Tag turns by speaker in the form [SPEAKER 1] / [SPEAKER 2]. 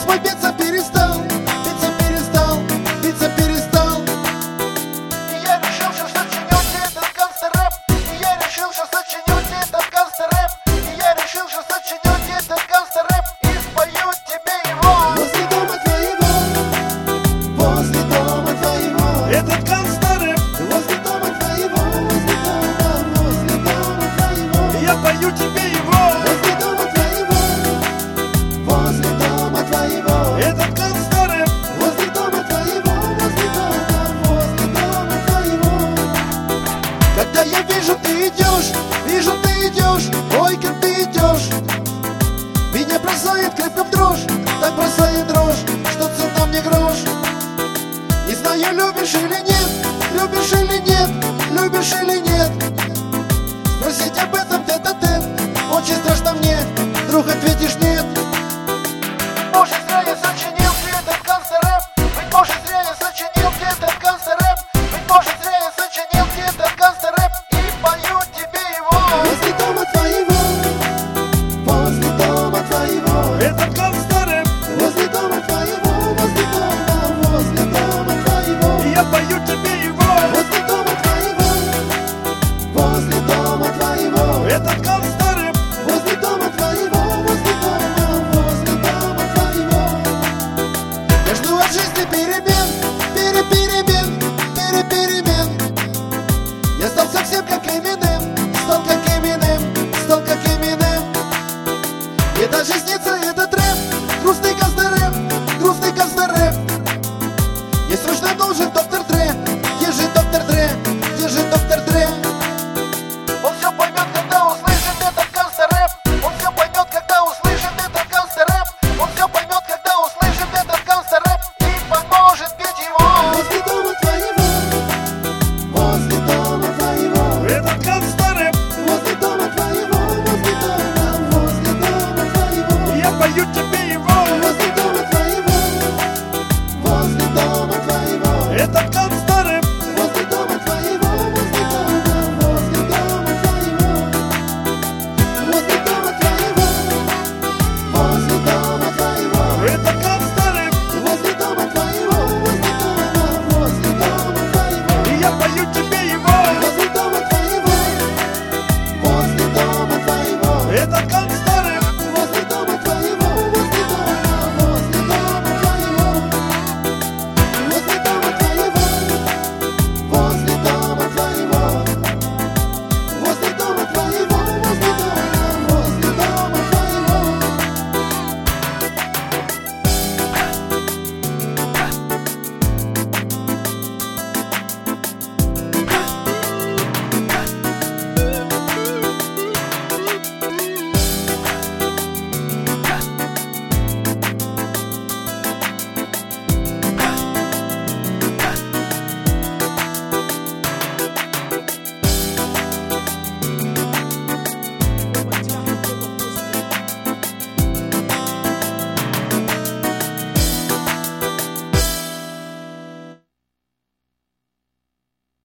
[SPEAKER 1] голос мой биться перестал, биться перестал, биться перестал.
[SPEAKER 2] И я решил, что сочиню тебе этот гангстер-рэп. И я решил, что сочиню тебе этот гангстер-рэп. И я решил, что сочиню тебе этот гангстер-рэп. И спою тебе его.
[SPEAKER 1] Возле дома твоего, возле дома твоего,
[SPEAKER 3] Этот гангстер-рэп
[SPEAKER 1] возле дома твоего, возле дома твоего,
[SPEAKER 3] я пою тебе его.
[SPEAKER 1] возле дома твоего, возле дома твоего,
[SPEAKER 3] Этот гангстер-рэп
[SPEAKER 1] возле дома твоего, возле дома твоего. Когда я вижу, ты идешь, ой, как ты идешь, меня бросает крепко в дрожь, так бросает дрожь, что цена мне грош. Не знаю, любишь или нет, любишь или нет, любишь или нет. Спросить об этом тет-а-тет, очень страшно мне, вдруг ответишь нет.